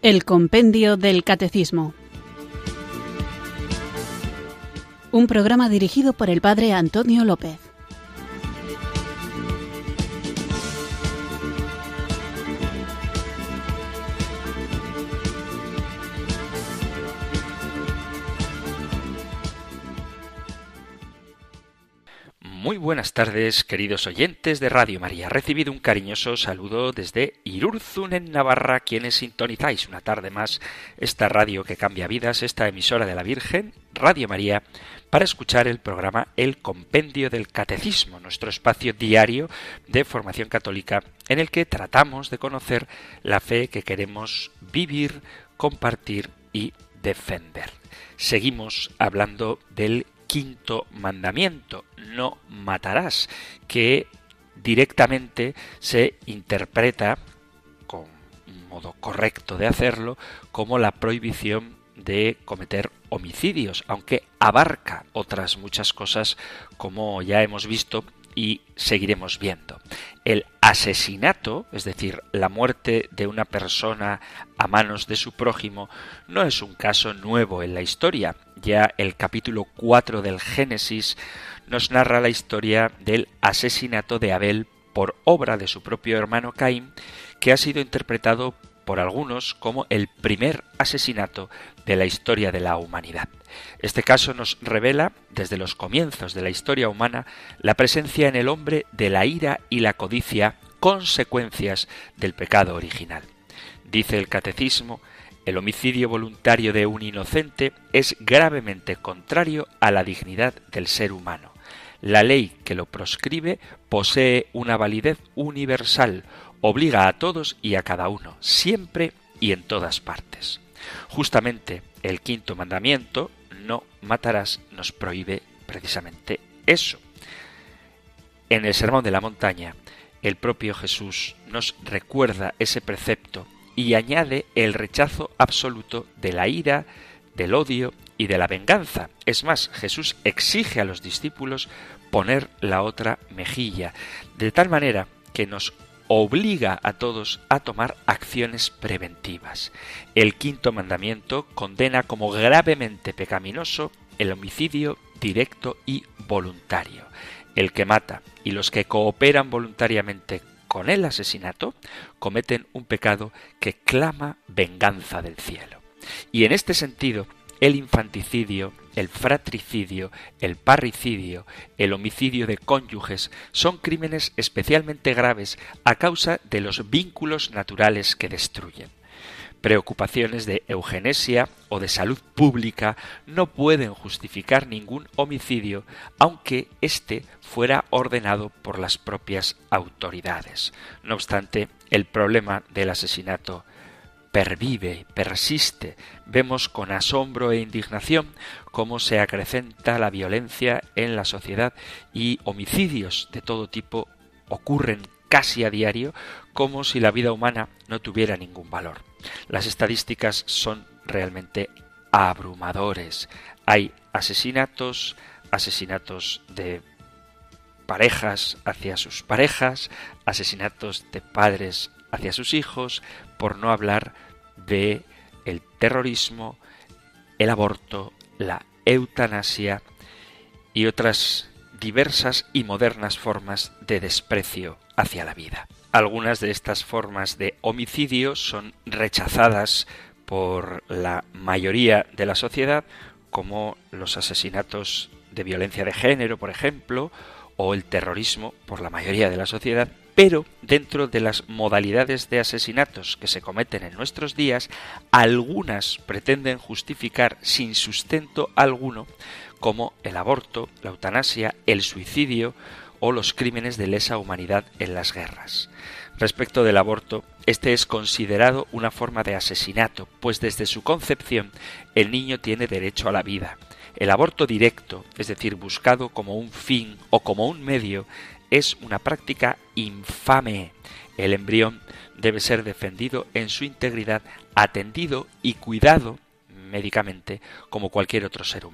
El Compendio del Catecismo. Un programa dirigido por el Padre Antonio López. Muy buenas tardes, queridos oyentes de Radio María. Recibido un cariñoso saludo desde Irurzun, en Navarra, quienes sintonizáis una tarde más esta radio que cambia vidas, esta emisora de la Virgen, Radio María, para escuchar el programa El Compendio del Catecismo, nuestro espacio diario de formación católica en el que tratamos de conocer la fe que queremos vivir, compartir y defender. Seguimos hablando del quinto mandamiento, no matarás, que directamente se interpreta, con un modo correcto de hacerlo, como la prohibición de cometer homicidios, aunque abarca otras muchas cosas, como ya hemos visto y seguiremos viendo. El asesinato, es decir, la muerte de una persona a manos de su prójimo, no es un caso nuevo en la historia. Ya el capítulo 4 del Génesis nos narra la historia del asesinato de Abel por obra de su propio hermano Caín, que ha sido interpretado por algunos como el primer asesinato de la historia de la humanidad. Este caso nos revela, desde los comienzos de la historia humana, la presencia en el hombre de la ira y la codicia, consecuencias del pecado original. Dice el Catecismo: el homicidio voluntario de un inocente es gravemente contrario a la dignidad del ser humano. La ley que lo proscribe posee una validez universal, obliga a todos y a cada uno, siempre y en todas partes. Justamente el quinto mandamiento, no matarás, nos prohíbe precisamente eso. En el Sermón de la Montaña, el propio Jesús nos recuerda ese precepto y añade el rechazo absoluto de la ira, del odio y de la venganza. Es más, Jesús exige a los discípulos poner la otra mejilla, de tal manera que nos obliga a todos a tomar acciones preventivas. El quinto mandamiento condena como gravemente pecaminoso el homicidio directo y voluntario. El que mata y los que cooperan voluntariamente con el asesinato cometen un pecado que clama venganza del cielo. Y en este sentido, el infanticidio, el fratricidio, el parricidio, el homicidio de cónyuges son crímenes especialmente graves a causa de los vínculos naturales que destruyen. Preocupaciones de eugenesia o de salud pública no pueden justificar ningún homicidio, aunque éste fuera ordenado por las propias autoridades. No obstante, el problema del asesinato pervive, persiste. Vemos con asombro e indignación cómo se acrecenta la violencia en la sociedad y homicidios de todo tipo ocurren casi a diario, como si la vida humana no tuviera ningún valor. Las estadísticas son realmente abrumadores. Hay asesinatos de parejas hacia sus parejas, asesinatos de padres hacia sus hijos, por no hablar de el terrorismo, el aborto, la eutanasia y otras diversas y modernas formas de desprecio hacia la vida. Algunas de estas formas de homicidio son rechazadas por la mayoría de la sociedad, como los asesinatos de violencia de género, por ejemplo, o el terrorismo por la mayoría de la sociedad, pero dentro de las modalidades de asesinatos que se cometen en nuestros días, algunas pretenden justificar sin sustento alguno, como el aborto, la eutanasia, el suicidio o los crímenes de lesa humanidad en las guerras. Respecto del aborto, este es considerado una forma de asesinato, pues desde su concepción el niño tiene derecho a la vida. El aborto directo, es decir, buscado como un fin o como un medio, es una práctica infame. El embrión debe ser defendido en su integridad, atendido y cuidado médicamente como cualquier otro ser humano.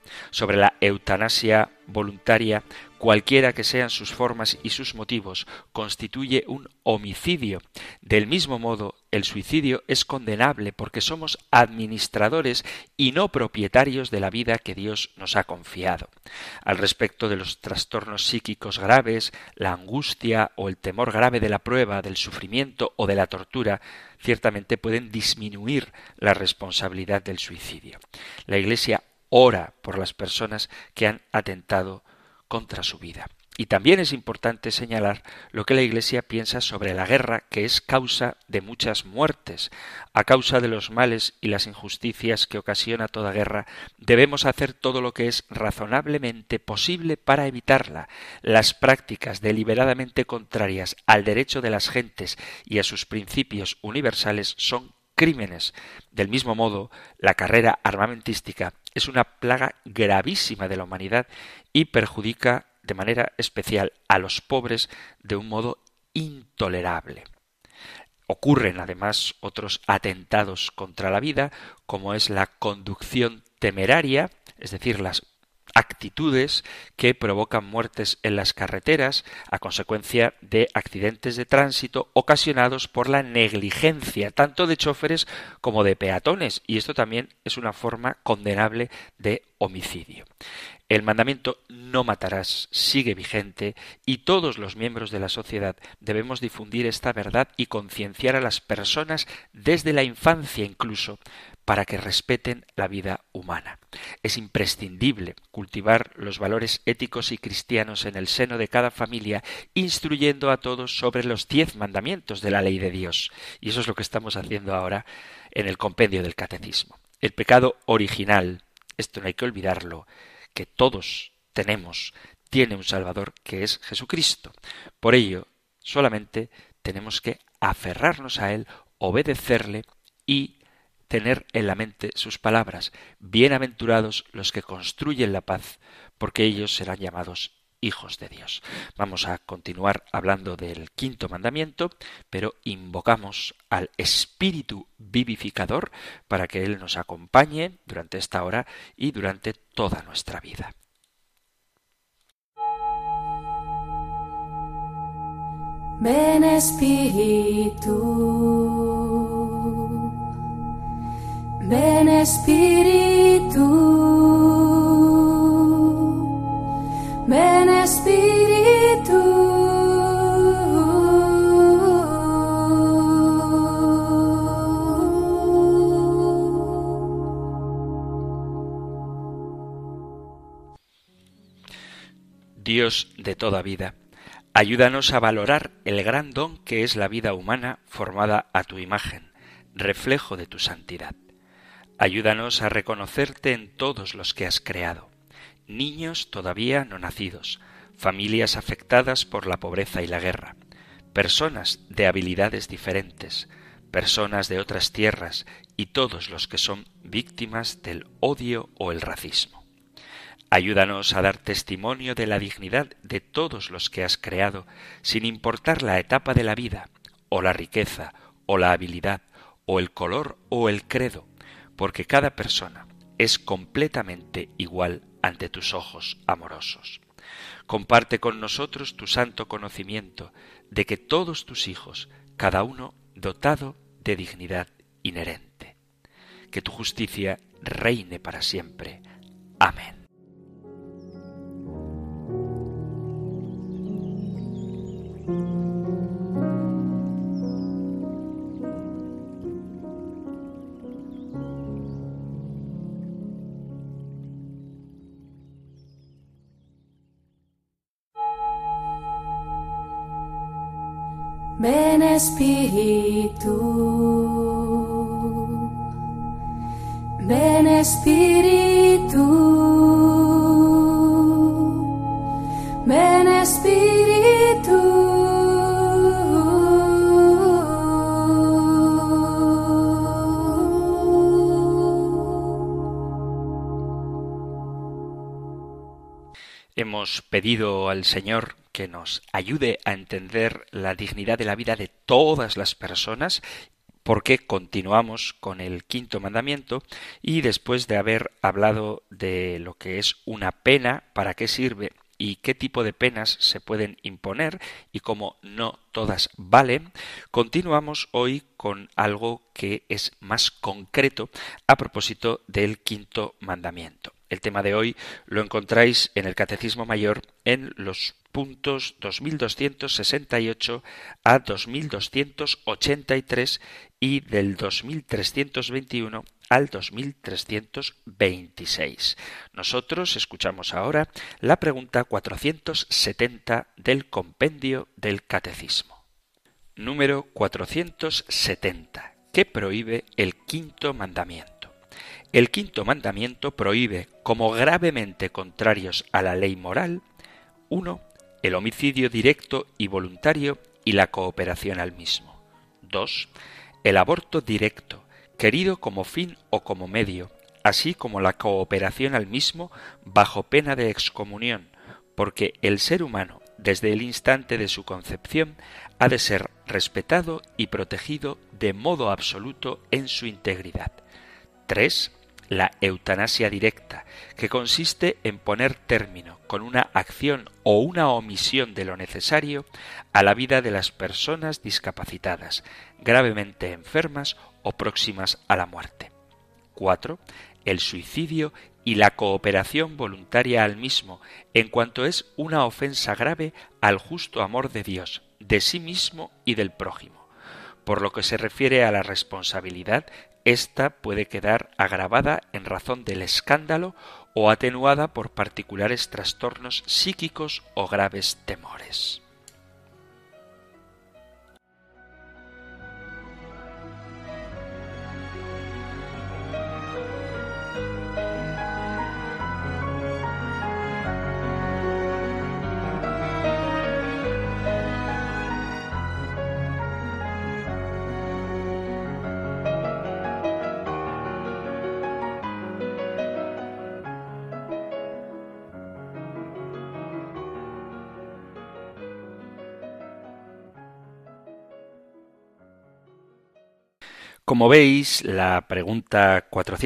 Sobre la eutanasia voluntaria, cualquiera que sean sus formas y sus motivos, constituye un homicidio. Del mismo modo, el suicidio es condenable porque somos administradores y no propietarios de la vida que Dios nos ha confiado. Al respecto de los trastornos psíquicos graves, la angustia o el temor grave de la prueba, del sufrimiento o de la tortura, ciertamente pueden disminuir la responsabilidad del suicidio. La Iglesia ora por las personas que han atentado contra su vida. Y también es importante señalar lo que la Iglesia piensa sobre la guerra, que es causa de muchas muertes. A causa de los males y las injusticias que ocasiona toda guerra, debemos hacer todo lo que es razonablemente posible para evitarla. Las prácticas deliberadamente contrarias al derecho de las gentes y a sus principios universales son crímenes. Del mismo modo, la carrera armamentística es una plaga gravísima de la humanidad y perjudica de manera especial a los pobres de un modo intolerable. Ocurren además otros atentados contra la vida, como es la conducción temeraria, es decir, las actitudes que provocan muertes en las carreteras a consecuencia de accidentes de tránsito ocasionados por la negligencia tanto de chóferes como de peatones, y esto también es una forma condenable de homicidio. El mandamiento no matarás sigue vigente y todos los miembros de la sociedad debemos difundir esta verdad y concienciar a las personas desde la infancia incluso para que respeten la vida humana. Es imprescindible cultivar los valores éticos y cristianos en el seno de cada familia, instruyendo a todos sobre los 10 mandamientos de la ley de Dios. Y eso es lo que estamos haciendo ahora en el compendio del Catecismo. El pecado original, esto no hay que olvidarlo, que todos tenemos, tiene un Salvador que es Jesucristo. Por ello, solamente tenemos que aferrarnos a Él, obedecerle y tener en la mente sus palabras. Bienaventurados los que construyen la paz, porque ellos serán llamados hijos de Dios. Vamos a continuar hablando del 5º mandamiento, pero invocamos al Espíritu vivificador para que Él nos acompañe durante esta hora y durante toda nuestra vida. Ven Espíritu, ven Espíritu, ven Espíritu. Dios de toda vida, ayúdanos a valorar el gran don que es la vida humana formada a tu imagen, reflejo de tu santidad. Ayúdanos a reconocerte en todos los que has creado, niños todavía no nacidos, familias afectadas por la pobreza y la guerra, personas de habilidades diferentes, personas de otras tierras y todos los que son víctimas del odio o el racismo. Ayúdanos a dar testimonio de la dignidad de todos los que has creado, sin importar la etapa de la vida, o la riqueza, o la habilidad, o el color o el credo, porque cada persona es completamente igual ante tus ojos amorosos. Comparte con nosotros tu santo conocimiento de que todos tus hijos, cada uno dotado de dignidad inherente. Que tu justicia reine para siempre. Amén. Ven Espíritu, ven Espíritu, ven Espíritu. Hemos pedido al Señor que nos ayude a entender la dignidad de la vida de todas las personas, porque continuamos con el quinto mandamiento y después de haber hablado de lo que es una pena, para qué sirve y qué tipo de penas se pueden imponer y cómo no todas valen, continuamos hoy con algo que es más concreto a propósito del quinto mandamiento. El tema de hoy lo encontráis en el Catecismo Mayor en los puntos 2268 a 2283 y del 2321 al 2326. Nosotros escuchamos ahora la pregunta 470 del compendio del Catecismo. Número 470. ¿Qué prohíbe el quinto mandamiento? El quinto mandamiento prohíbe, como gravemente contrarios a la ley moral, 1. El homicidio directo y voluntario y la cooperación al mismo. 2. El aborto directo, querido como fin o como medio, así como la cooperación al mismo bajo pena de excomunión, porque el ser humano, desde el instante de su concepción, ha de ser respetado y protegido de modo absoluto en su integridad. 3. La eutanasia directa, que consiste en poner término con una acción o una omisión de lo necesario a la vida de las personas discapacitadas, gravemente enfermas o próximas a la muerte. 4. El suicidio y la cooperación voluntaria al mismo, en cuanto es una ofensa grave al justo amor de Dios, de sí mismo y del prójimo. Por lo que se refiere a la responsabilidad, esta puede quedar agravada en razón del escándalo o atenuada por particulares trastornos psíquicos o graves temores. Como veis, la pregunta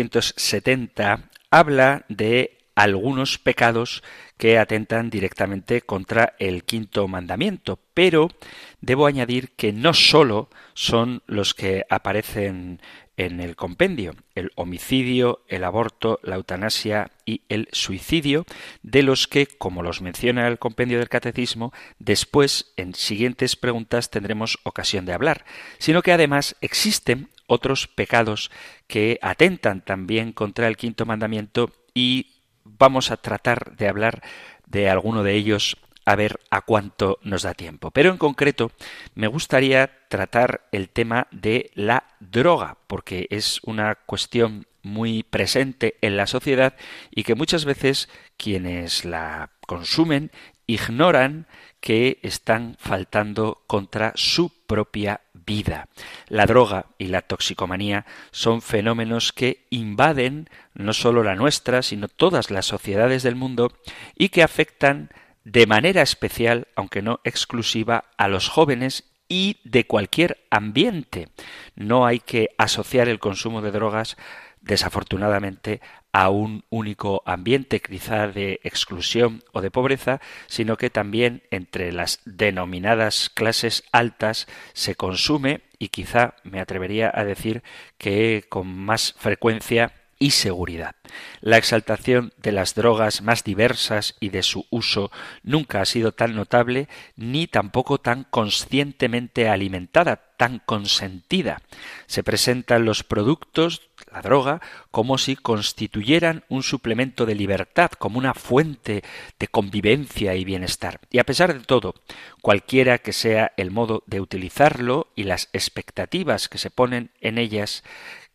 470 habla de algunos pecados que atentan directamente contra el quinto mandamiento, pero debo añadir que no solo son los que aparecen en el compendio, el homicidio, el aborto, la eutanasia y el suicidio, de los que, como los menciona el compendio del Catecismo, después en siguientes preguntas tendremos ocasión de hablar, sino que además existen otros pecados que atentan también contra el quinto mandamiento y vamos a tratar de hablar de alguno de ellos a ver a cuánto nos da tiempo. Pero en concreto me gustaría tratar el tema de la droga, porque es una cuestión muy presente en la sociedad y que muchas veces quienes la consumen ignoran que están faltando contra su propia vida. La droga y la toxicomanía son fenómenos que invaden no solo la nuestra, sino todas las sociedades del mundo y que afectan de manera especial, aunque no exclusiva, a los jóvenes y de cualquier ambiente. No hay que asociar el consumo de drogas, desafortunadamente, a un único ambiente, quizá de exclusión o de pobreza, sino que también entre las denominadas clases altas se consume y quizá me atrevería a decir que con más frecuencia y seguridad. La exaltación de las drogas más diversas y de su uso nunca ha sido tan notable ni tampoco tan conscientemente alimentada, tan consentida. Se presentan los productos, la droga, como si constituyeran un suplemento de libertad, como una fuente de convivencia y bienestar. Y a pesar de todo, cualquiera que sea el modo de utilizarlo y las expectativas que se ponen en ellas,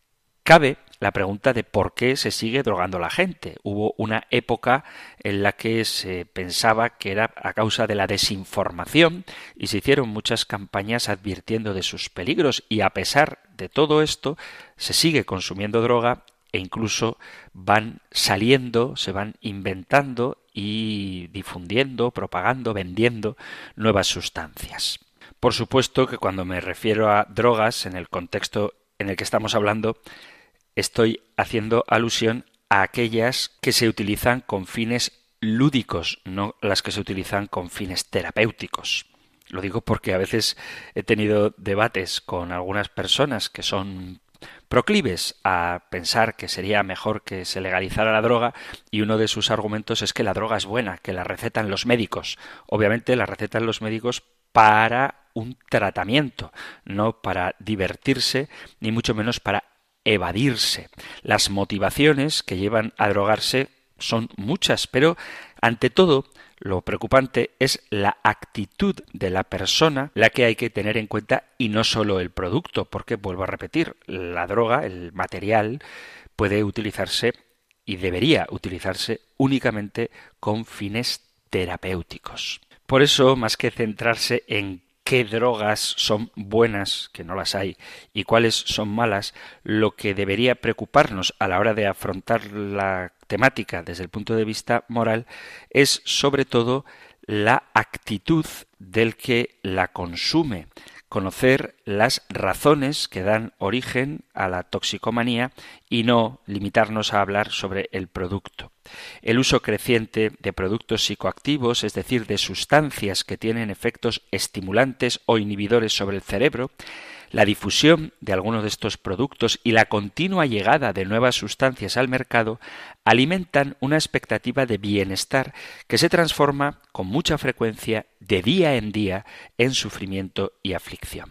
cabe la pregunta de por qué se sigue drogando la gente. Hubo una época en la que se pensaba que era a causa de la desinformación y se hicieron muchas campañas advirtiendo de sus peligros y a pesar de todo esto se sigue consumiendo droga e incluso van saliendo, se van inventando y difundiendo, propagando, vendiendo nuevas sustancias. Por supuesto que cuando me refiero a drogas en el contexto en el que estamos hablando estoy haciendo alusión a aquellas que se utilizan con fines lúdicos, no las que se utilizan con fines terapéuticos. Lo digo porque a veces he tenido debates con algunas personas que son proclives a pensar que sería mejor que se legalizara la droga, y uno de sus argumentos es que la droga es buena, que la recetan los médicos. Obviamente la recetan los médicos para un tratamiento, no para divertirse, ni mucho menos para evadirse. Las motivaciones que llevan a drogarse son muchas, pero ante todo lo preocupante es la actitud de la persona la que hay que tener en cuenta, y no solo el producto, porque, vuelvo a repetir, la droga, el material, puede utilizarse y debería utilizarse únicamente con fines terapéuticos. Por eso, más que centrarse en qué drogas son buenas, que no las hay, y cuáles son malas, lo que debería preocuparnos a la hora de afrontar la temática desde el punto de vista moral es sobre todo la actitud del que la consume, conocer las razones que dan origen a la toxicomanía y no limitarnos a hablar sobre el producto. El uso creciente de productos psicoactivos, es decir, de sustancias que tienen efectos estimulantes o inhibidores sobre el cerebro, la difusión de algunos de estos productos y la continua llegada de nuevas sustancias al mercado alimentan una expectativa de bienestar que se transforma con mucha frecuencia de día en día en sufrimiento y aflicción.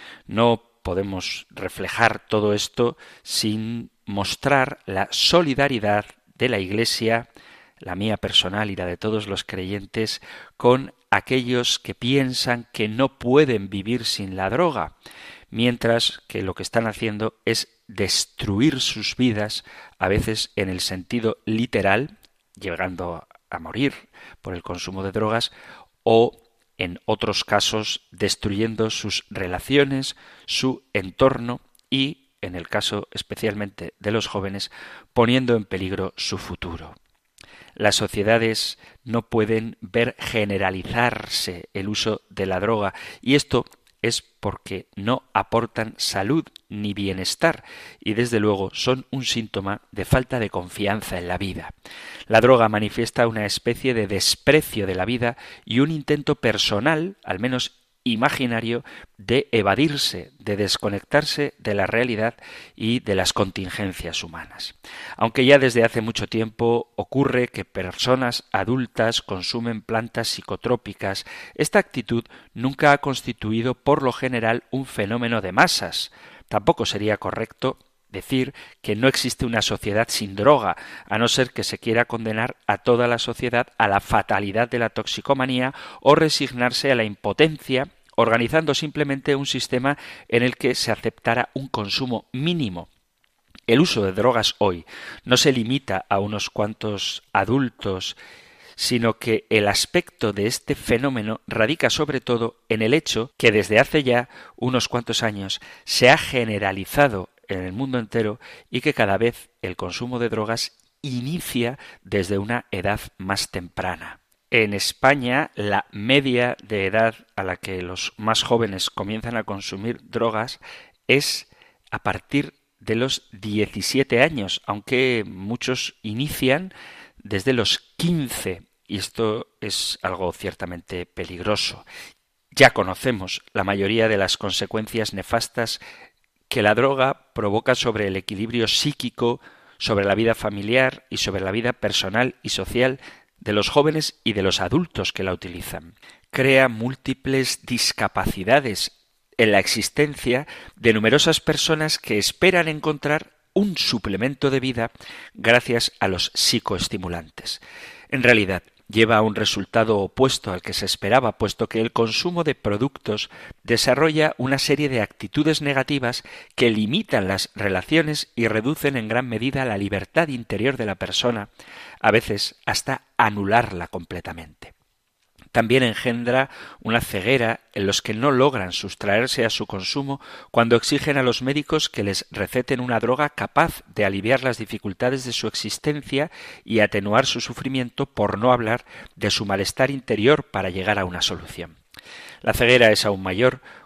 No podemos reflejar todo esto sin mostrar la solidaridad de la Iglesia, la mía personal y la de todos los creyentes, con aquellos que piensan que no pueden vivir sin la droga, mientras que lo que están haciendo es destruir sus vidas, a veces en el sentido literal, llegando a morir por el consumo de drogas, o en otros casos destruyendo sus relaciones, su entorno y, en el caso especialmente de los jóvenes, poniendo en peligro su futuro. Las sociedades no pueden ver generalizarse el uso de la droga, y esto es porque no aportan salud ni bienestar, y desde luego son un síntoma de falta de confianza en la vida. La droga manifiesta una especie de desprecio de la vida y un intento personal, al menos imaginario, de evadirse, de desconectarse de la realidad y de las contingencias humanas. Aunque ya desde hace mucho tiempo ocurre que personas adultas consumen plantas psicotrópicas, esta actitud nunca ha constituido por lo general un fenómeno de masas. Tampoco sería correcto decir que no existe una sociedad sin droga, a no ser que se quiera condenar a toda la sociedad a la fatalidad de la toxicomanía o resignarse a la impotencia, organizando simplemente un sistema en el que se aceptara un consumo mínimo. El uso de drogas hoy no se limita a unos cuantos adultos, sino que el aspecto de este fenómeno radica sobre todo en el hecho que desde hace ya unos cuantos años se ha generalizado en el mundo entero y que cada vez el consumo de drogas inicia desde una edad más temprana. En España, la media de edad a la que los más jóvenes comienzan a consumir drogas es a partir de los 17 años, aunque muchos inician desde los 15, y esto es algo ciertamente peligroso. Ya conocemos la mayoría de las consecuencias nefastas que la droga provoca sobre el equilibrio psíquico, sobre la vida familiar y sobre la vida personal y social de los jóvenes y de los adultos que la utilizan. Crea múltiples discapacidades en la existencia de numerosas personas que esperan encontrar un suplemento de vida gracias a los psicoestimulantes. En realidad, lleva a un resultado opuesto al que se esperaba, puesto que el consumo de productos desarrolla una serie de actitudes negativas que limitan las relaciones y reducen en gran medida la libertad interior de la persona, a veces hasta anularla completamente. También engendra una ceguera en los que no logran sustraerse a su consumo cuando exigen a los médicos que les receten una droga capaz de aliviar las dificultades de su existencia y atenuar su sufrimiento, por no hablar de su malestar interior para llegar a una solución. La ceguera es aún mayor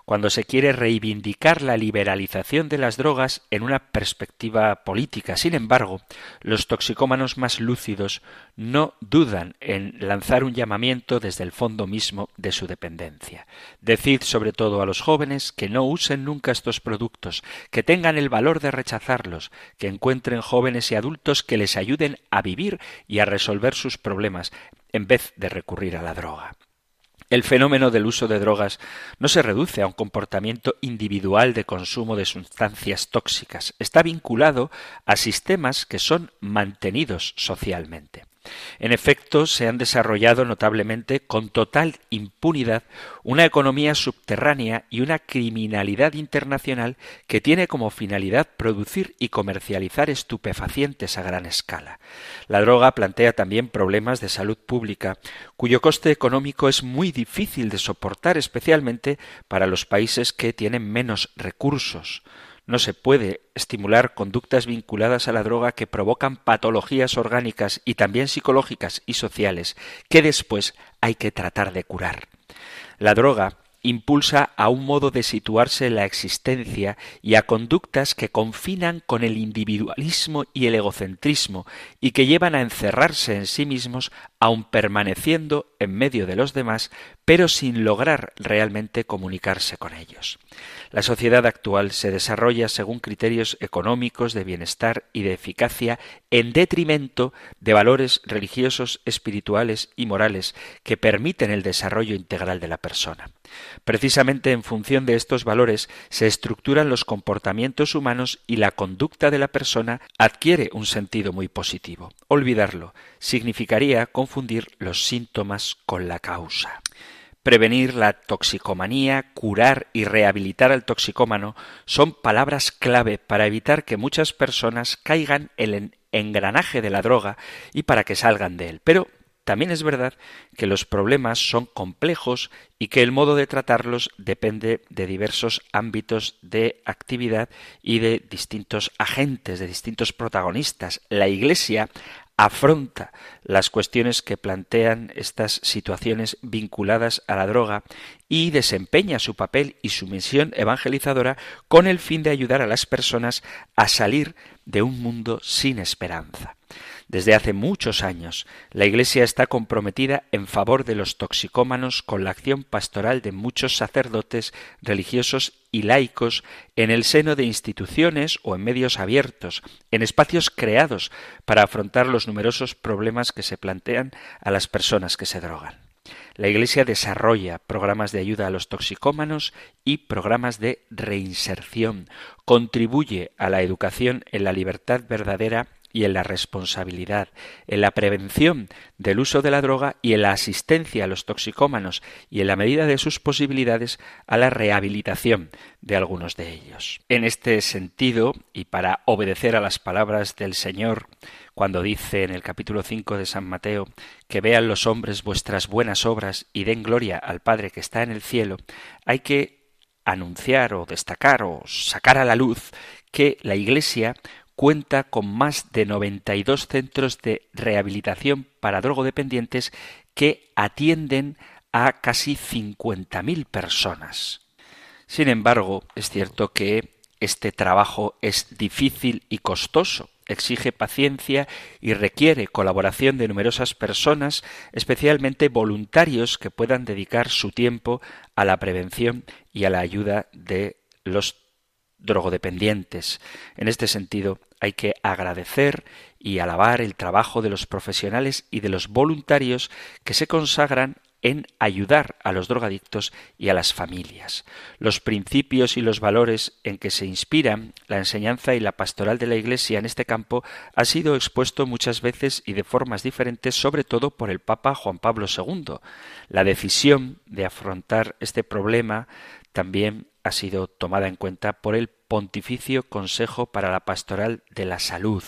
cuando se quiere reivindicar la liberalización de las drogas en una perspectiva política. Sin embargo, los toxicómanos más lúcidos no dudan en lanzar un llamamiento desde el fondo mismo de su dependencia. Decid sobre todo a los jóvenes que no usen nunca estos productos, que tengan el valor de rechazarlos, que encuentren jóvenes y adultos que les ayuden a vivir y a resolver sus problemas, en vez de recurrir a la droga. El fenómeno del uso de drogas no se reduce a un comportamiento individual de consumo de sustancias tóxicas. Está vinculado a sistemas que son mantenidos socialmente. En efecto, se han desarrollado notablemente con total impunidad una economía subterránea y una criminalidad internacional que tiene como finalidad producir y comercializar estupefacientes a gran escala. La droga plantea también problemas de salud pública, cuyo coste económico es muy difícil de soportar, especialmente para los países que tienen menos recursos. No se puede estimular conductas vinculadas a la droga que provocan patologías orgánicas y también psicológicas y sociales, que después hay que tratar de curar. La droga impulsa a un modo de situarse en la existencia y a conductas que confinan con el individualismo y el egocentrismo y que llevan a encerrarse en sí mismos aun permaneciendo en medio de los demás, pero sin lograr realmente comunicarse con ellos. La sociedad actual se desarrolla según criterios económicos de bienestar y de eficacia en detrimento de valores religiosos, espirituales y morales que permiten el desarrollo integral de la persona. Precisamente en función de estos valores se estructuran los comportamientos humanos y la conducta de la persona adquiere un sentido muy positivo. Olvidarlo significaría confundir los síntomas con la causa. Prevenir la toxicomanía, curar y rehabilitar al toxicómano son palabras clave para evitar que muchas personas caigan en el engranaje de la droga y para que salgan de él. Pero también es verdad que los problemas son complejos y que el modo de tratarlos depende de diversos ámbitos de actividad y de distintos agentes, de distintos protagonistas. La Iglesia afronta las cuestiones que plantean estas situaciones vinculadas a la droga y desempeña su papel y su misión evangelizadora con el fin de ayudar a las personas a salir de un mundo sin esperanza. Desde hace muchos años, la Iglesia está comprometida en favor de los toxicómanos con la acción pastoral de muchos sacerdotes, religiosos y laicos en el seno de instituciones o en medios abiertos, en espacios creados para afrontar los numerosos problemas que se plantean a las personas que se drogan. La Iglesia desarrolla programas de ayuda a los toxicómanos y programas de reinserción, contribuye a la educación en la libertad verdadera y en la responsabilidad, en la prevención del uso de la droga y en la asistencia a los toxicómanos y en la medida de sus posibilidades a la rehabilitación de algunos de ellos. En este sentido, y para obedecer a las palabras del Señor, cuando dice en el capítulo 5 de San Mateo que vean los hombres vuestras buenas obras y den gloria al Padre que está en el cielo, hay que anunciar o destacar o sacar a la luz que la Iglesia cuenta con más de 92 centros de rehabilitación para drogodependientes que atienden a casi 50.000 personas. Sin embargo, es cierto que este trabajo es difícil y costoso, exige paciencia y requiere colaboración de numerosas personas, especialmente voluntarios que puedan dedicar su tiempo a la prevención y a la ayuda de los drogodependientes. En este sentido, hay que agradecer y alabar el trabajo de los profesionales y de los voluntarios que se consagran en ayudar a los drogadictos y a las familias. Los principios y los valores en que se inspiran la enseñanza y la pastoral de la Iglesia en este campo ha sido expuesto muchas veces y de formas diferentes, sobre todo por el Papa Juan Pablo II. La decisión de afrontar este problema también ha sido tomada en cuenta por el Pontificio Consejo para la Pastoral de la Salud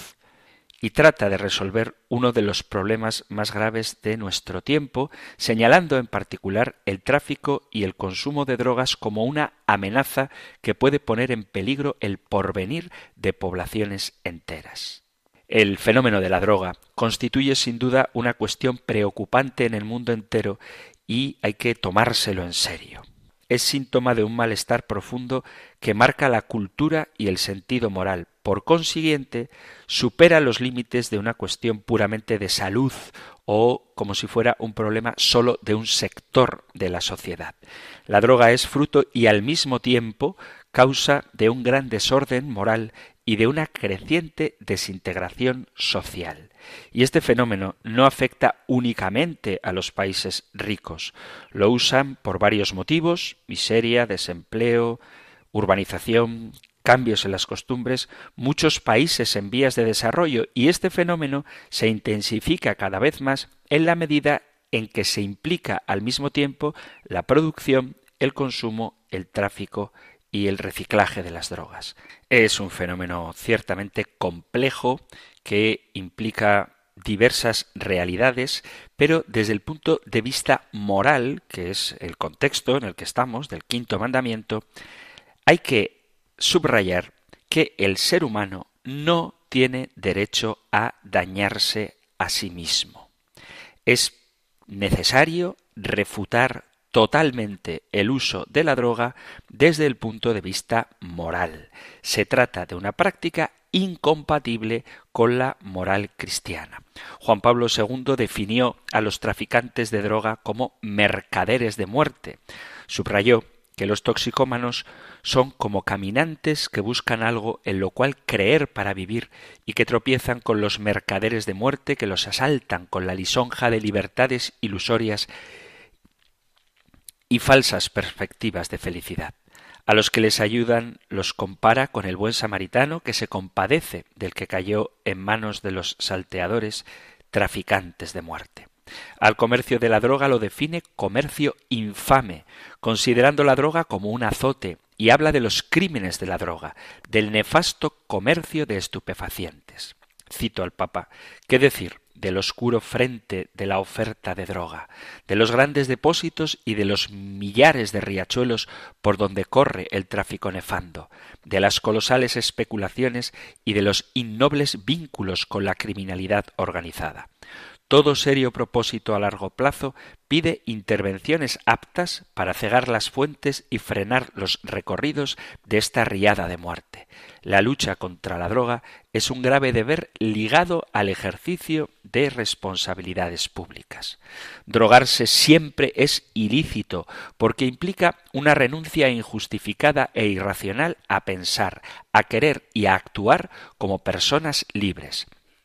y trata de resolver uno de los problemas más graves de nuestro tiempo, señalando en particular el tráfico y el consumo de drogas como una amenaza que puede poner en peligro el porvenir de poblaciones enteras. El fenómeno de la droga constituye sin duda una cuestión preocupante en el mundo entero y hay que tomárselo en serio. es síntoma de un malestar profundo que marca la cultura y el sentido moral. Por consiguiente, supera los límites de una cuestión puramente de salud o como si fuera un problema solo de un sector de la sociedad. La droga es fruto y al mismo tiempo causa de un gran desorden moral y de una creciente desintegración social. Y este fenómeno no afecta únicamente a los países ricos. Lo usan por varios motivos: miseria, desempleo, urbanización, cambios en las costumbres, muchos países en vías de desarrollo, y este fenómeno se intensifica cada vez más en la medida en que se implica al mismo tiempo la producción, el consumo, el tráfico y el reciclaje de las drogas. Es un fenómeno ciertamente complejo que implica diversas realidades, pero desde el punto de vista moral, que es el contexto en el que estamos, del quinto mandamiento, hay que subrayar que el ser humano no tiene derecho a dañarse a sí mismo. Es necesario refutar totalmente el uso de la droga desde el punto de vista moral. Se trata de una práctica incompatible con la moral cristiana. Juan Pablo II definió a los traficantes de droga como mercaderes de muerte. Subrayó que los toxicómanos son como caminantes que buscan algo en lo cual creer para vivir y que tropiezan con los mercaderes de muerte que los asaltan con la lisonja de libertades ilusorias y falsas perspectivas de felicidad. A los que les ayudan los compara con el buen samaritano que se compadece del que cayó en manos de los salteadores traficantes de muerte. Al comercio de la droga lo define comercio infame, considerando la droga como un azote, y habla de los crímenes de la droga, del nefasto comercio de estupefacientes. Cito al Papa: ¿qué decir del oscuro frente de la oferta de droga, de los grandes depósitos y de los millares de riachuelos por donde corre el tráfico nefando, de las colosales especulaciones y de los innobles vínculos con la criminalidad organizada? Todo serio propósito a largo plazo pide intervenciones aptas para cegar las fuentes y frenar los recorridos de esta riada de muerte. La lucha contra la droga es un grave deber ligado al ejercicio de responsabilidades públicas. Drogarse siempre es ilícito porque implica una renuncia injustificada e irracional a pensar, a querer y a actuar como personas libres.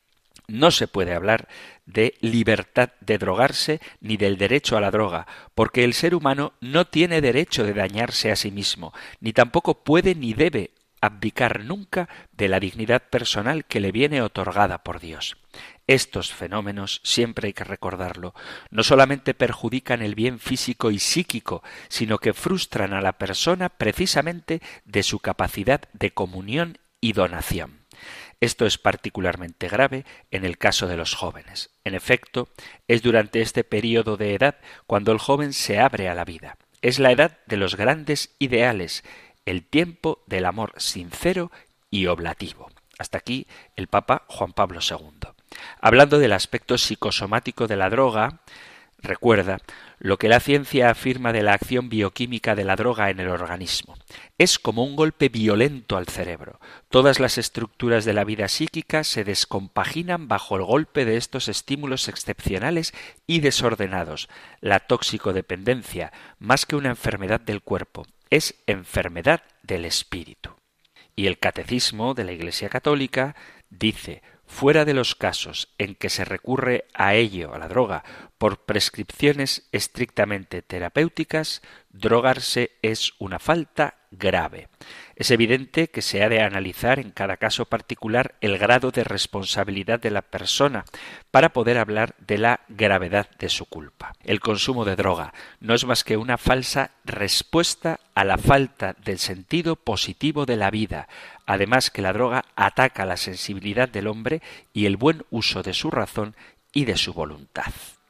No se puede hablar de libertad de drogarse ni del derecho a la droga, porque el ser humano no tiene derecho de dañarse a sí mismo, ni tampoco puede ni debe abdicar nunca de la dignidad personal que le viene otorgada por Dios. Estos fenómenos, siempre hay que recordarlo, no solamente perjudican el bien físico y psíquico, sino que frustran a la persona precisamente de su capacidad de comunión y donación. Esto es particularmente grave en el caso de los jóvenes. En efecto, es durante este período de edad cuando el joven se abre a la vida. Es la edad de los grandes ideales, el tiempo del amor sincero y oblativo. Hasta aquí el Papa Juan Pablo II. Hablando del aspecto psicosomático de la droga, recuerda lo que la ciencia afirma de la acción bioquímica de la droga en el organismo. Es como un golpe violento al cerebro. Todas las estructuras de la vida psíquica se descompaginan bajo el golpe de estos estímulos excepcionales y desordenados. La toxicodependencia, más que una enfermedad del cuerpo, es enfermedad del espíritu. Y el Catecismo de la Iglesia Católica dice: fuera de los casos en que se recurre a ello, a la droga, por prescripciones estrictamente terapéuticas, drogarse es una falta grave. Es evidente que se ha de analizar en cada caso particular el grado de responsabilidad de la persona para poder hablar de la gravedad de su culpa. El consumo de droga no es más que una falsa respuesta a la falta del sentido positivo de la vida, además que la droga ataca la sensibilidad del hombre y el buen uso de su razón y de su voluntad.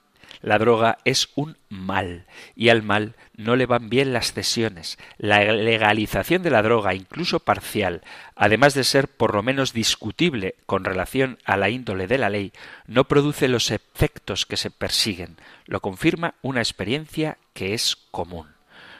La droga es un mal, y al mal no le van bien las cesiones. La legalización de la droga, incluso parcial, además de ser por lo menos discutible con relación a la índole de la ley, no produce los efectos que se persiguen. Lo confirma una experiencia que es común.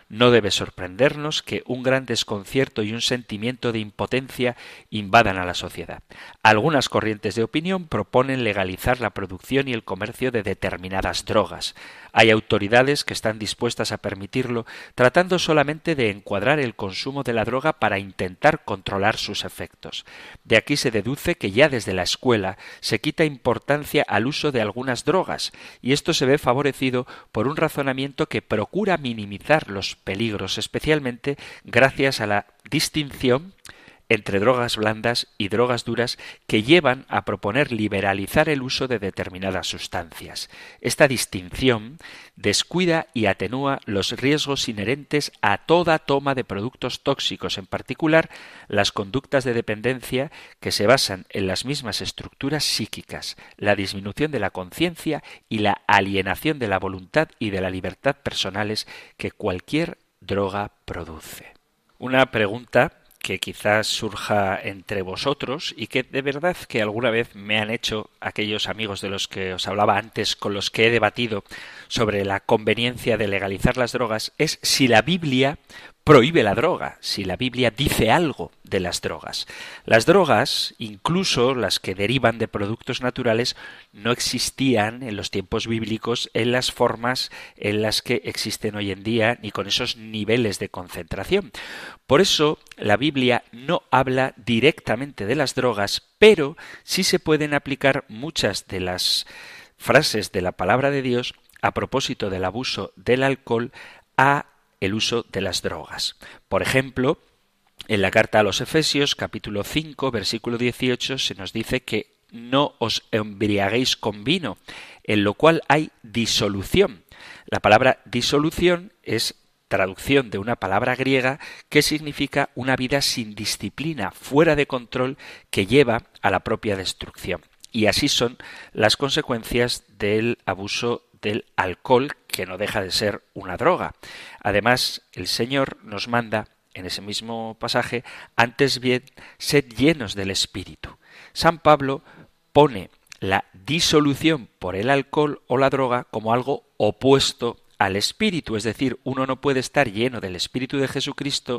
no debe sorprendernos que un gran desconcierto y un sentimiento de impotencia invadan a la sociedad. Algunas corrientes de opinión proponen legalizar la producción y el comercio de determinadas drogas. Hay autoridades que están dispuestas a permitirlo, tratando solamente de encuadrar el consumo de la droga para intentar controlar sus efectos. De aquí se deduce que ya desde la escuela se quita importancia al uso de algunas drogas, y esto se ve favorecido por un razonamiento que procura minimizar los peligros, especialmente gracias a la distinción entre drogas blandas y drogas duras que llevan a proponer liberalizar el uso de determinadas sustancias. Esta distinción descuida y atenúa los riesgos inherentes a toda toma de productos tóxicos, en particular las conductas de dependencia que se basan en las mismas estructuras psíquicas, la disminución de la conciencia y la alienación de la voluntad y de la libertad personales que cualquier droga produce. Una pregunta que quizás surja entre vosotros y que de verdad que alguna vez me han hecho aquellos amigos de los que os hablaba antes, con los que he debatido sobre la conveniencia de legalizar las drogas, es si la Biblia prohíbe la droga, si la Biblia dice algo de las drogas. Las drogas, incluso las que derivan de productos naturales, no existían en los tiempos bíblicos en las formas en las que existen hoy en día, ni con esos niveles de concentración. Por eso, la Biblia no habla directamente de las drogas, pero sí se pueden aplicar muchas de las frases de la palabra de Dios a propósito del abuso del alcohol a el uso de las drogas. Por ejemplo, en la carta a los Efesios, capítulo 5, versículo 18, se nos dice que no os embriaguéis con vino, en lo cual hay disolución. La palabra disolución es traducción de una palabra griega que significa una vida sin disciplina, fuera de control, que lleva a la propia destrucción. Y así son las consecuencias del abuso del alcohol, que no deja de ser una droga. Además, el Señor nos manda, en ese mismo pasaje, antes bien, sed llenos del Espíritu. San Pablo pone la disolución por el alcohol o la droga como algo opuesto al Espíritu, es decir, uno no puede estar lleno del Espíritu de Jesucristo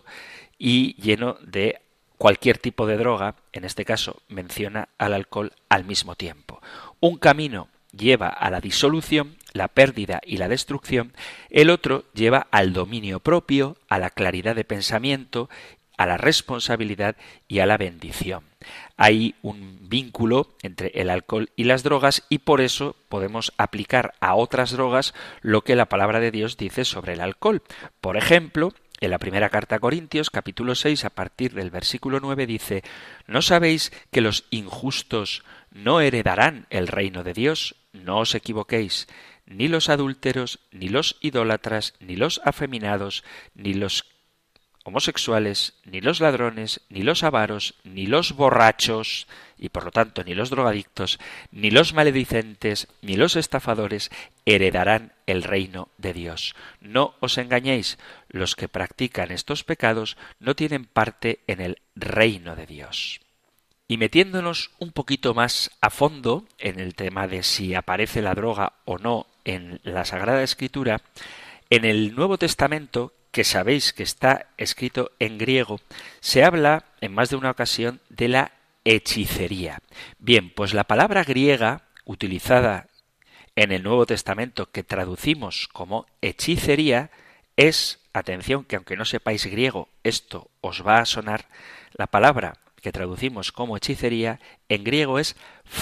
y lleno de cualquier tipo de droga, en este caso menciona al alcohol al mismo tiempo. Un camino lleva a la disolución, la pérdida y la destrucción, el otro lleva al dominio propio, a la claridad de pensamiento, a la responsabilidad y a la bendición. Hay un vínculo entre el alcohol y las drogas y por eso podemos aplicar a otras drogas lo que la palabra de Dios dice sobre el alcohol. Por ejemplo, en la primera carta a Corintios, capítulo 6, a partir del versículo 9, dice: ¿No sabéis que los injustos no heredarán el reino de Dios? No os equivoquéis, ni los adúlteros, ni los idólatras, ni los afeminados, ni los homosexuales, ni los ladrones, ni los avaros, ni los borrachos, y por lo tanto ni los drogadictos, ni los maledicentes, ni los estafadores heredarán el reino de Dios. No os engañéis, los que practican estos pecados no tienen parte en el reino de Dios. Y metiéndonos un poquito más a fondo en el tema de si aparece la droga o no en la Sagrada Escritura, en el Nuevo Testamento, que sabéis que está escrito en griego, se habla en más de una ocasión de la hechicería. Bien, pues la palabra griega utilizada en el Nuevo Testamento que traducimos como hechicería es, atención, que aunque no sepáis griego, esto os va a sonar, la palabra que traducimos como hechicería en griego es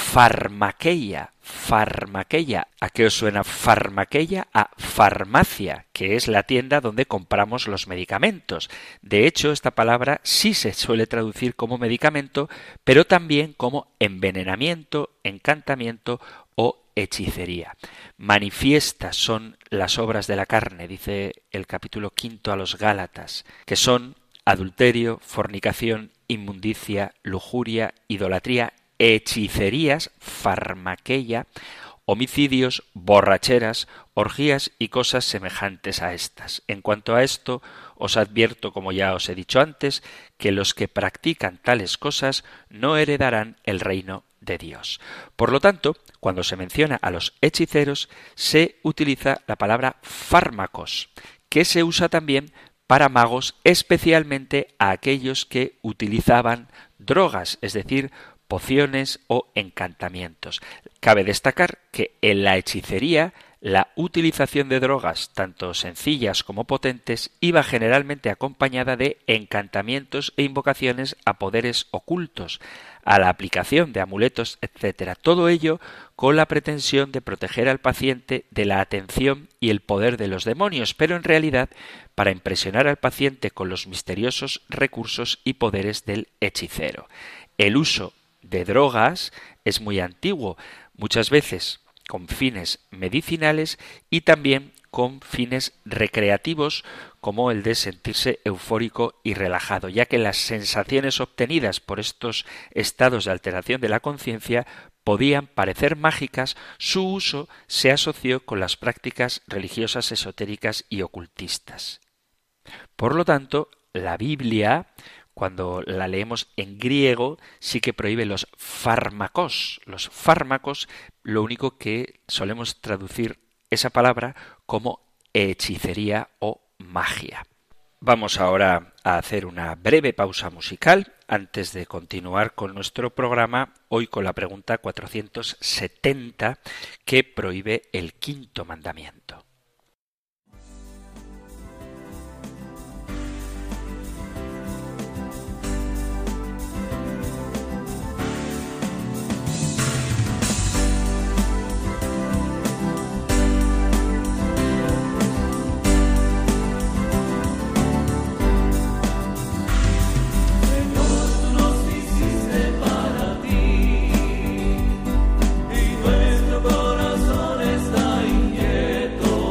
farmakeia. Farmakeia. ¿A qué os suena farmakeia? A farmacia, que es la tienda donde compramos los medicamentos. De hecho, esta palabra sí se suele traducir como medicamento, pero también como envenenamiento, encantamiento o hechicería. Manifiestas son las obras de la carne, dice el capítulo 5 a los Gálatas, que son adulterio, fornicación, inmundicia, lujuria, idolatría, hechicerías, farmakeia, homicidios, borracheras, orgías y cosas semejantes a estas. En cuanto a esto, os advierto, como ya os he dicho antes, que los que practican tales cosas no heredarán el reino de Dios. Por lo tanto, cuando se menciona a los hechiceros, se utiliza la palabra fármacos, que se usa también para magos, especialmente a aquellos que utilizaban drogas, es decir, pociones o encantamientos. Cabe destacar que en la hechicería la utilización de drogas, tanto sencillas como potentes, iba generalmente acompañada de encantamientos e invocaciones a poderes ocultos, a la aplicación de amuletos, etc. Todo ello con la pretensión de proteger al paciente de la atención y el poder de los demonios, pero en realidad para impresionar al paciente con los misteriosos recursos y poderes del hechicero. El uso de drogas es muy antiguo, muchas veces con fines medicinales y también con fines recreativos, como el de sentirse eufórico y relajado, ya que las sensaciones obtenidas por estos estados de alteración de la conciencia podían parecer mágicas. Su uso se asoció con las prácticas religiosas esotéricas y ocultistas. Por lo tanto, la Biblia, cuando la leemos en griego, sí que prohíbe los fármacos. Los fármacos, lo único que solemos traducir esa palabra como hechicería o magia. Vamos ahora a hacer una breve pausa musical antes de continuar con nuestro programa, hoy con la pregunta 470 que prohíbe el quinto mandamiento. Corazón está inquieto.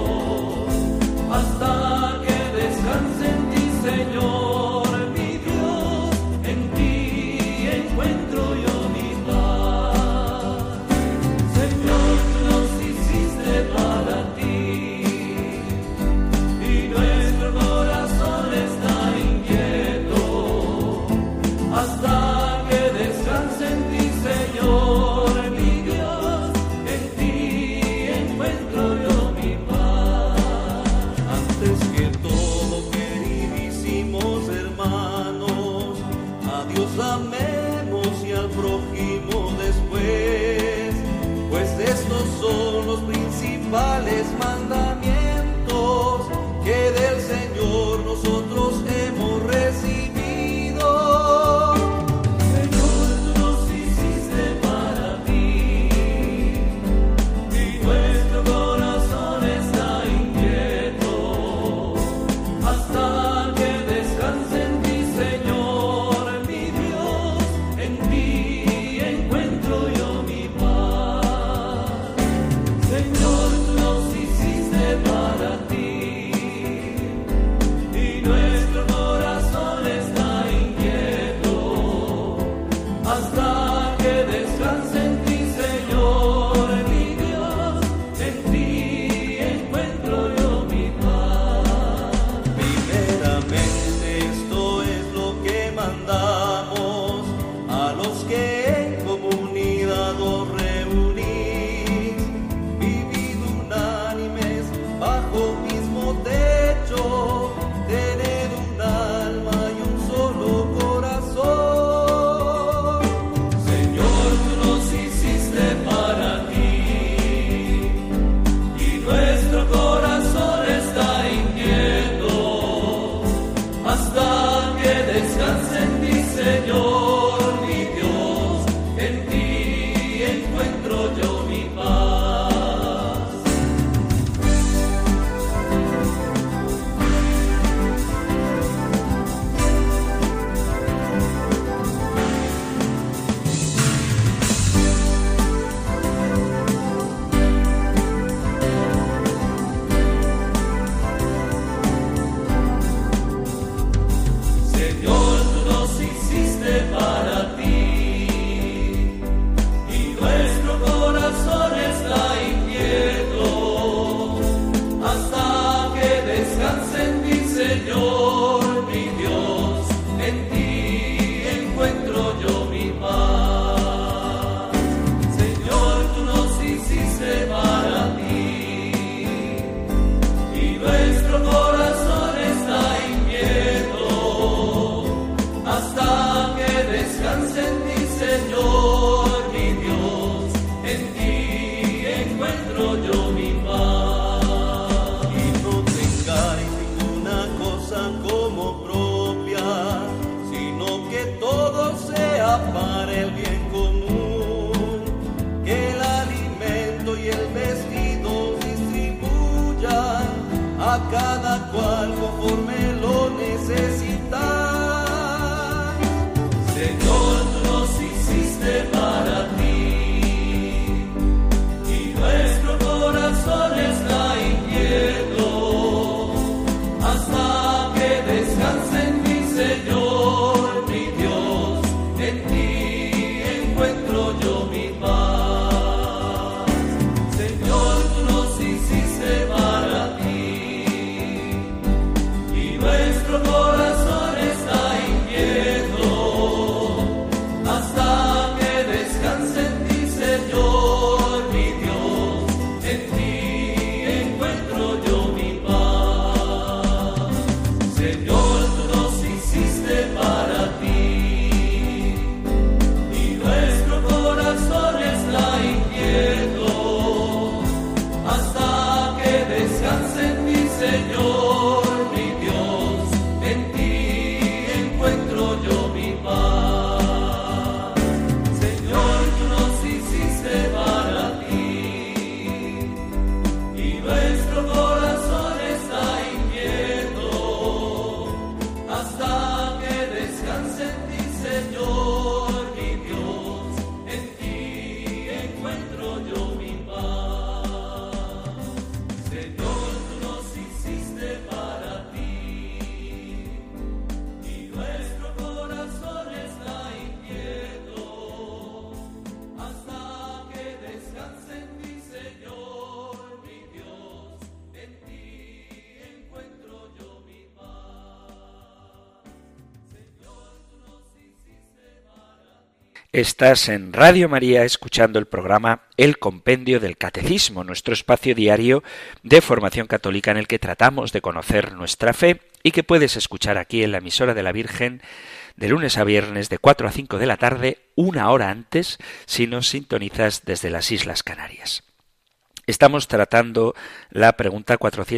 Estás en Radio María escuchando el programa El Compendio del Catecismo, nuestro espacio diario de formación católica en el que tratamos de conocer nuestra fe y que puedes escuchar aquí en la emisora de la Virgen de lunes a viernes de 4 a 5 de la tarde, una hora antes, si nos sintonizas desde las Islas Canarias. Estamos tratando la pregunta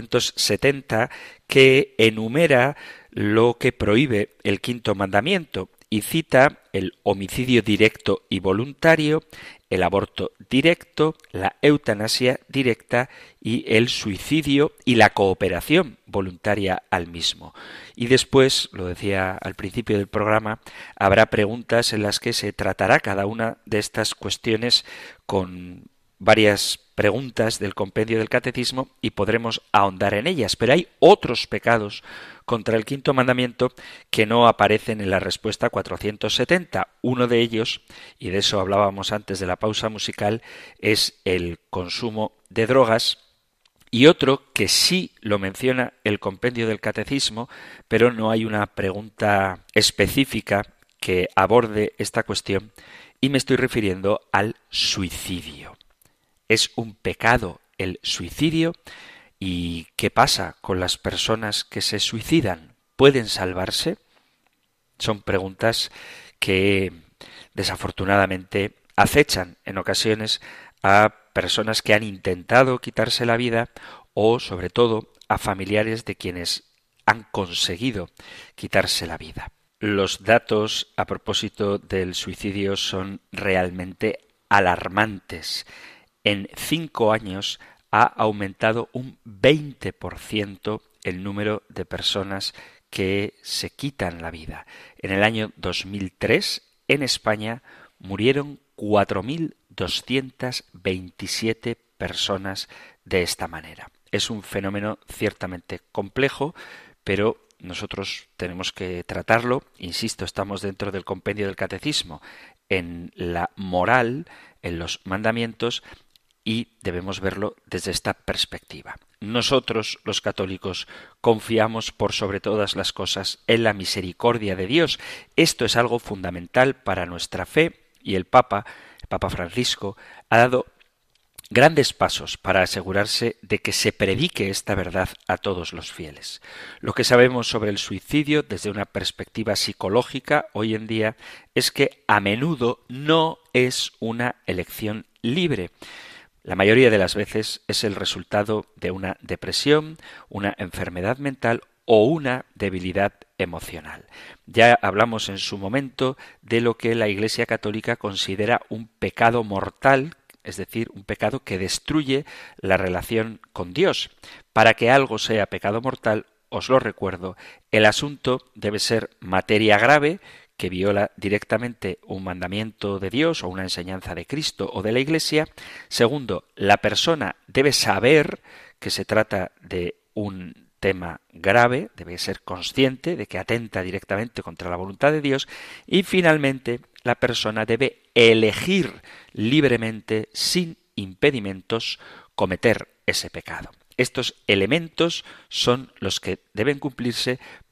470 que enumera lo que prohíbe el quinto mandamiento y cita el homicidio directo y voluntario, el aborto directo, la eutanasia directa y el suicidio y la cooperación voluntaria al mismo. Y después, lo decía al principio del programa, habrá preguntas en las que se tratará cada una de estas cuestiones con varias preguntas del compendio del catecismo y podremos ahondar en ellas. Pero hay otros pecados contra el quinto mandamiento que no aparecen en la respuesta 470. Uno de ellos, y de eso hablábamos antes de la pausa musical, es el consumo de drogas, y otro que sí lo menciona el compendio del catecismo, pero no hay una pregunta específica que aborde esta cuestión, y me estoy refiriendo al suicidio. ¿Es un pecado el suicidio? ¿Y qué pasa con las personas que se suicidan? ¿Pueden salvarse? Son preguntas que desafortunadamente acechan en ocasiones a personas que han intentado quitarse la vida o, sobre todo, a familiares de quienes han conseguido quitarse la vida. Los datos a propósito del suicidio son realmente alarmantes. En 5 años ha aumentado un 20% el número de personas que se quitan la vida. En el año 2003, en España, murieron 4.227 personas de esta manera. Es un fenómeno ciertamente complejo, pero nosotros tenemos que tratarlo. Insisto, estamos dentro del compendio del catecismo, en la moral, en los mandamientos, y debemos verlo desde esta perspectiva. Nosotros, los católicos, confiamos por sobre todas las cosas en la misericordia de Dios. Esto es algo fundamental para nuestra fe y el Papa Francisco, ha dado grandes pasos para asegurarse de que se predique esta verdad a todos los fieles. Lo que sabemos sobre el suicidio desde una perspectiva psicológica hoy en día es que a menudo no es una elección libre. La mayoría de las veces es el resultado de una depresión, una enfermedad mental o una debilidad emocional. Ya hablamos en su momento de lo que la Iglesia Católica considera un pecado mortal, es decir, un pecado que destruye la relación con Dios. Para que algo sea pecado mortal, os lo recuerdo, el asunto debe ser materia grave, que viola directamente un mandamiento de Dios o una enseñanza de Cristo o de la Iglesia. Segundo, la persona debe saber que se trata de un tema grave, debe ser consciente de que atenta directamente contra la voluntad de Dios. Y finalmente, la persona debe elegir libremente, sin impedimentos, cometer ese pecado. Estos elementos son los que deben cumplirse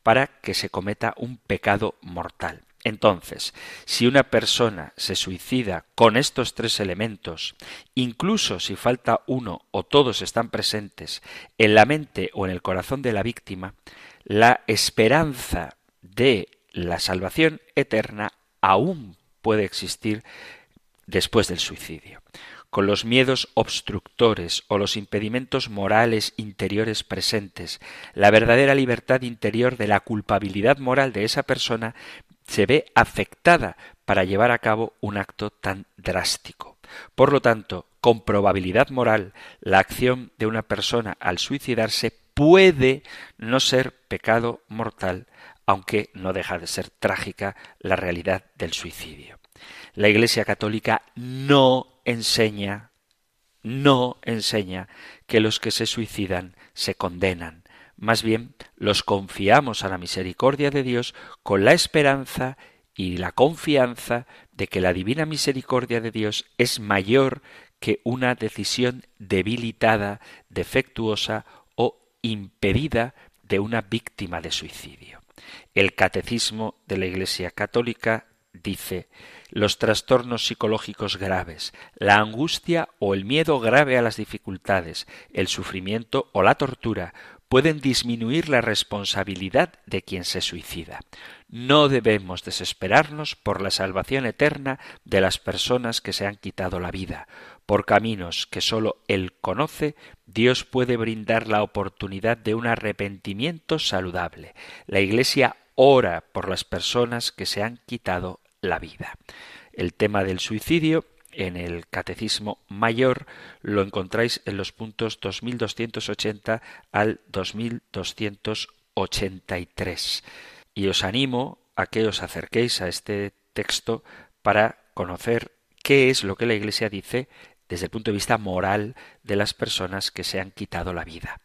para que se cometa un pecado mortal. Entonces, si una persona se suicida con estos tres elementos, incluso si falta uno o todos están presentes en la mente o en el corazón de la víctima, la esperanza de la salvación eterna aún puede existir después del suicidio. Con los miedos obstructores o los impedimentos morales interiores presentes, la verdadera libertad interior de la culpabilidad moral de esa persona se ve afectada para llevar a cabo un acto tan drástico. Por lo tanto, con probabilidad moral, la acción de una persona al suicidarse puede no ser pecado mortal, aunque no deja de ser trágica la realidad del suicidio. La Iglesia Católica no enseña que los que se suicidan se condenan. Más bien, los confiamos a la misericordia de Dios con la esperanza y la confianza de que la divina misericordia de Dios es mayor que una decisión debilitada, defectuosa o impedida de una víctima de suicidio. El Catecismo de la Iglesia Católica dice: los trastornos psicológicos graves, la angustia o el miedo grave a las dificultades, el sufrimiento o la tortura pueden disminuir la responsabilidad de quien se suicida. No debemos desesperarnos por la salvación eterna de las personas que se han quitado la vida. Por caminos que sólo Él conoce, Dios puede brindar la oportunidad de un arrepentimiento saludable. La Iglesia ora por las personas que se han quitado la vida. El tema del suicidio en el Catecismo Mayor lo encontráis en los puntos 2280 al 2283. Y os animo a que os acerquéis a este texto para conocer qué es lo que la Iglesia dice desde el punto de vista moral de las personas que se han quitado la vida.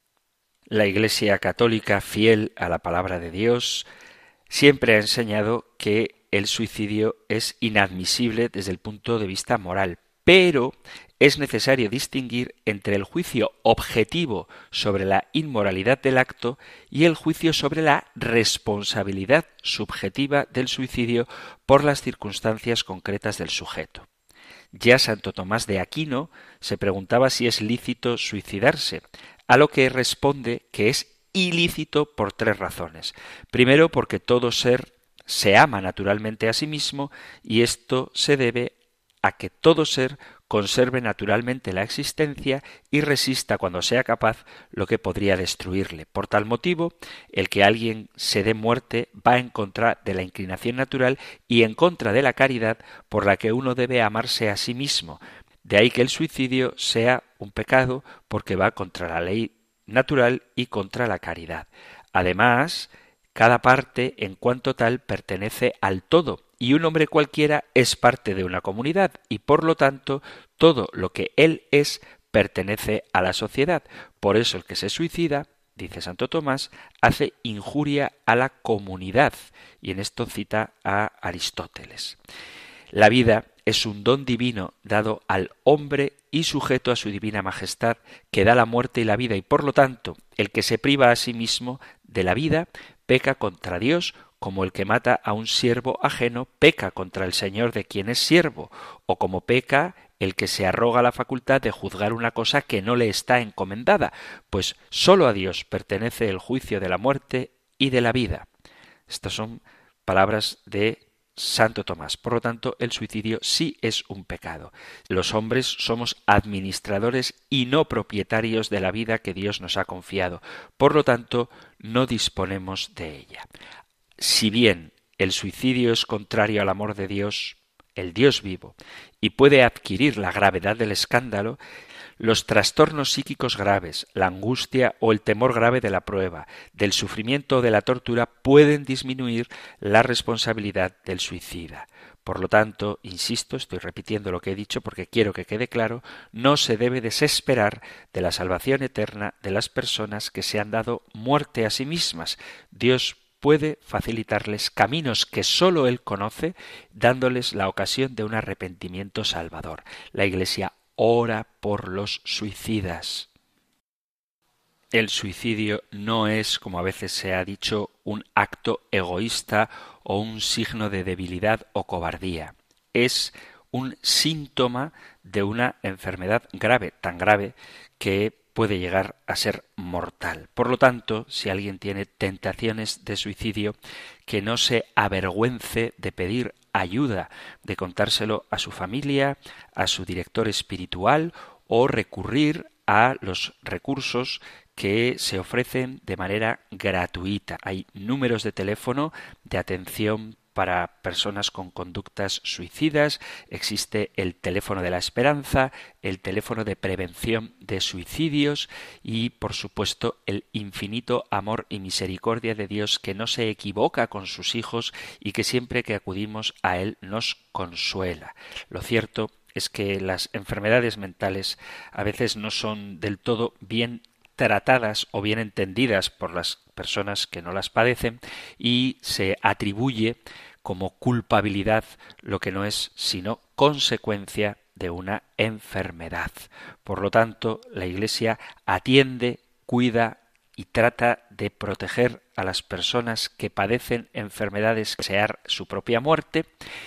La Iglesia Católica, fiel a la palabra de Dios, siempre ha enseñado que el suicidio es inadmisible desde el punto de vista moral, pero es necesario distinguir entre el juicio objetivo sobre la inmoralidad del acto y el juicio sobre la responsabilidad subjetiva del suicidio por las circunstancias concretas del sujeto. Ya Santo Tomás de Aquino se preguntaba si es lícito suicidarse, a lo que responde que es ilícito por tres razones. Primero, porque todo ser se ama naturalmente a sí mismo, y esto se debe a que todo ser conserve naturalmente la existencia y resista cuando sea capaz lo que podría destruirle. Por tal motivo, el que alguien se dé muerte va en contra de la inclinación natural y en contra de la caridad por la que uno debe amarse a sí mismo. De ahí que el suicidio sea un pecado porque va contra la ley natural y contra la caridad. Además, cada parte en cuanto tal pertenece al todo, y un hombre cualquiera es parte de una comunidad, y por lo tanto todo lo que él es pertenece a la sociedad. Por eso el que se suicida, dice Santo Tomás, hace injuria a la comunidad, y en esto cita a Aristóteles. La vida es un don divino dado al hombre y sujeto a su divina majestad, que da la muerte y la vida, y por lo tanto el que se priva a sí mismo de la vida peca contra Dios, como el que mata a un siervo ajeno peca contra el Señor de quien es siervo, o como peca el que se arroga la facultad de juzgar una cosa que no le está encomendada, pues sólo a Dios pertenece el juicio de la muerte y de la vida. Estas son palabras de Santo Tomás. Por lo tanto, el suicidio sí es un pecado. Los hombres somos administradores y no propietarios de la vida que Dios nos ha confiado. Por lo tanto, no disponemos de ella. Si bien el suicidio es contrario al amor de Dios, el Dios vivo, y puede adquirir la gravedad del escándalo, los trastornos psíquicos graves, la angustia o el temor grave de la prueba, del sufrimiento o de la tortura pueden disminuir la responsabilidad del suicida. Por lo tanto, insisto, estoy repitiendo lo que he dicho porque quiero que quede claro, no se debe desesperar de la salvación eterna de las personas que se han dado muerte a sí mismas. Dios puede facilitarles caminos que sólo Él conoce, dándoles la ocasión de un arrepentimiento salvador. La Iglesia ora por los suicidas. el suicidio no es, como a veces se ha dicho, un acto egoísta o un signo de debilidad o cobardía. Es un síntoma de una enfermedad grave, tan grave que puede llegar a ser mortal. Por lo tanto, si alguien tiene tentaciones de suicidio, que no se avergüence de pedir ayuda, de contárselo a su familia, a su director espiritual o recurrir a los recursos que se ofrecen de manera gratuita. Hay números de teléfono de atención para personas con conductas suicidas, existe el teléfono de la esperanza, el teléfono de prevención de suicidios y, por supuesto, el infinito amor y misericordia de Dios que no se equivoca con sus hijos y que siempre que acudimos a Él nos consuela. Lo cierto es que las enfermedades mentales a veces no son del todo bien tratadas o bien entendidas por las personas que no las padecen y se atribuye como culpabilidad lo que no es sino consecuencia de una enfermedad. Por lo tanto, la Iglesia atiende, cuida y trata de proteger a las personas que padecen enfermedades, desear su propia muerte,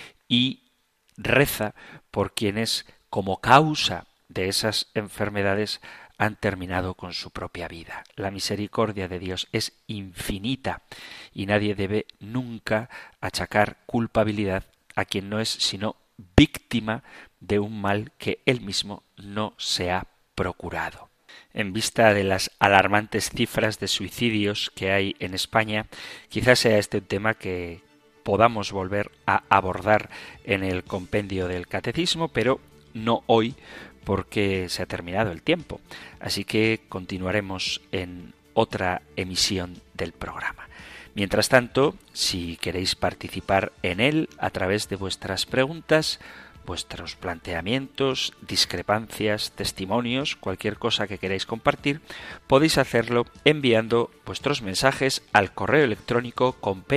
y reza por quienes, como causa de esas enfermedades, han terminado con su propia vida. La misericordia de Dios es infinita y nadie debe nunca achacar culpabilidad a quien no es sino víctima de un mal que él mismo no se ha procurado. En vista de las alarmantes cifras de suicidios que hay en España, quizás sea este un tema que podamos volver a abordar en el compendio del Catecismo, pero no hoy, porque se ha terminado el tiempo. Así que continuaremos en otra emisión del programa. Mientras tanto, si queréis participar en él a través de vuestras preguntas, vuestros planteamientos, discrepancias, testimonios, cualquier cosa que queráis compartir, podéis hacerlo enviando vuestros mensajes al correo electrónico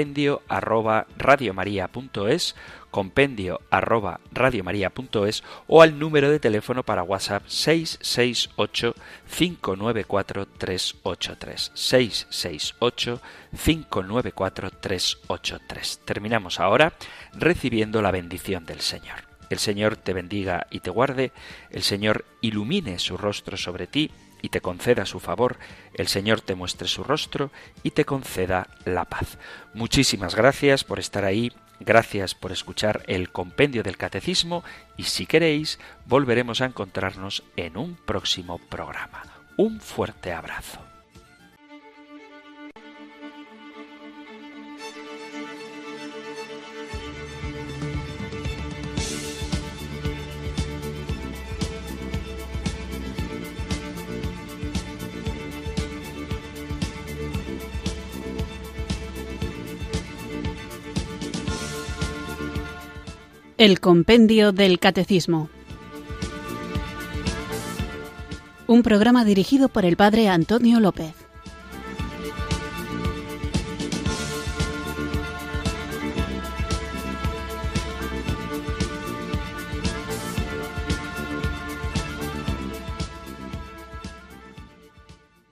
compendio@radiomaria.es, compendio@radiomaria.es o al número de teléfono para WhatsApp 668-594-383. 668-594-383. Terminamos ahora recibiendo la bendición del Señor. El Señor te bendiga y te guarde, el Señor ilumine su rostro sobre ti y te conceda su favor, el Señor te muestre su rostro y te conceda la paz. Muchísimas gracias por estar ahí, gracias por escuchar el compendio del Catecismo y si queréis volveremos a encontrarnos en un próximo programa. Un fuerte abrazo. El compendio del Catecismo. Un programa dirigido por el Padre Antonio López.